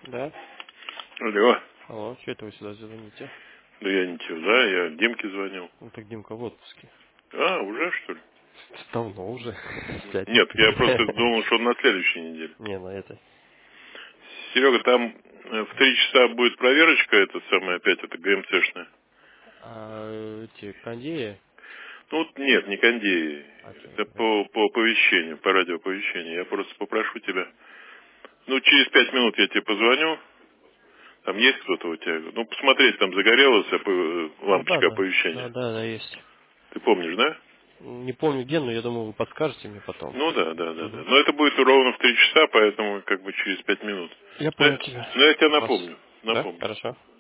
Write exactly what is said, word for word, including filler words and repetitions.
Да. Алло. Алло, что это вы сюда звоните? Да я ничего, да, я Димке звонил. Ну так Димка в отпуске. А, уже что ли? Давно уже. В Нет, пятницу. я просто думал, что на следующей неделе. Не, на этой. Серега, там э, в три часа будет проверочка, это самое опять, это ГМЦшная. А эти кондеи? Ну вот нет, не кондеи. А что Это это? по, по оповещению, по радиооповещению. Я просто попрошу тебя. Ну, через пять минут я тебе позвоню. Там есть кто-то у тебя? Ну, посмотреть, там загорелась опо- Ну да, лампочка да. Да, оповещения. да, да, есть. Ты помнишь, да? Не помню где, но я думаю, вы подскажете мне потом. Ну да, да, да, да. Угу. Но это будет ровно в три часа, поэтому как бы через пять минут. Я Но, понял я тебя. но я тебе Вас. напомню. Да? Напомню. Хорошо.